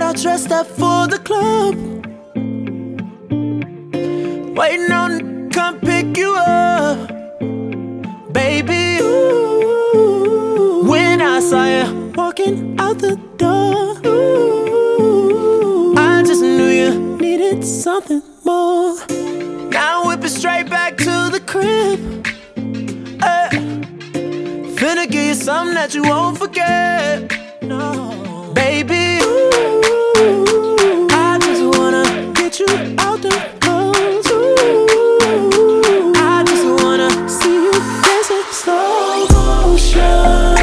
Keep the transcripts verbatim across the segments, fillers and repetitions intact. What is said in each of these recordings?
all dressed up for the club, waiting on to come pick you up. Baby, ooh, when I saw you walking out the door, ooh, I just knew you needed something more. Now whip it straight back to the crib, uh, finna give you something that you won't forget. No, baby, ooh, I just wanna get you out the clothes. Ooh, I just wanna see you dancing slow motion.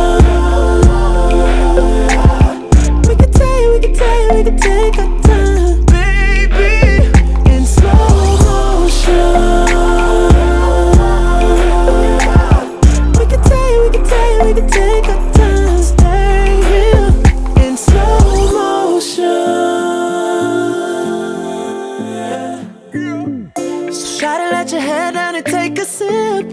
We can take, we can take, we can take our time, baby, in slow motion. We can take, we can take, we can take our time, stay here in slow motion. So try to let your head down and take a sip.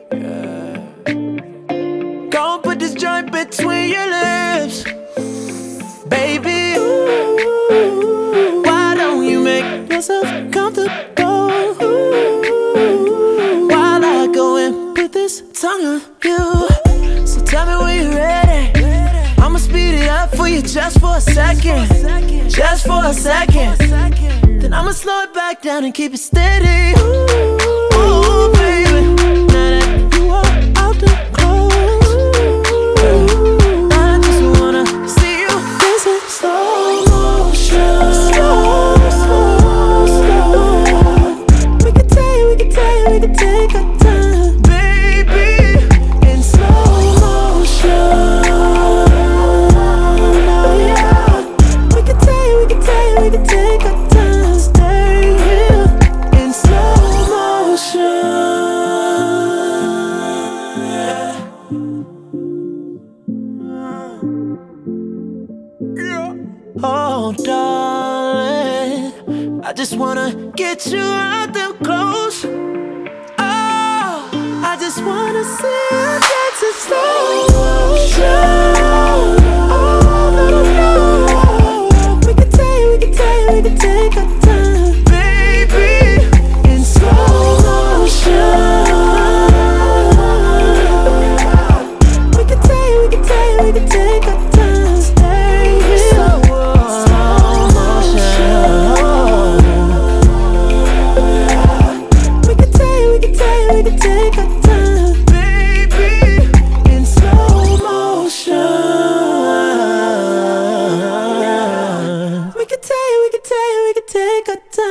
Go and put this joint between your lips, baby. Ooh, why don't you make yourself comfortable? Ooh, while I go and put this tongue on you. So tell me when you're ready. I'ma speed it up for you just for a second, just for a second. Then I'ma slow it back down and keep it steady. Ooh, ooh, baby, now that you are out the clothes, I just wanna see you dancing slow motion. Slow, slow, slow. We can take, we can take, we can take our time, baby, in slow motion. Oh yeah, we can take, we can take, we can take our time, stay here in slow motion. Oh, darling, I just wanna get you out them clothes. Oh, I just wanna see you dancing slow motion. Oh, no, no, no. We can take, we can take, we can take our time, baby, in slow motion. We can take, we can take, we can take our time, stay here. Slow motion. We can take, we can take, we can take our time, baby, in slow motion. We can take, we can take, we can take our time.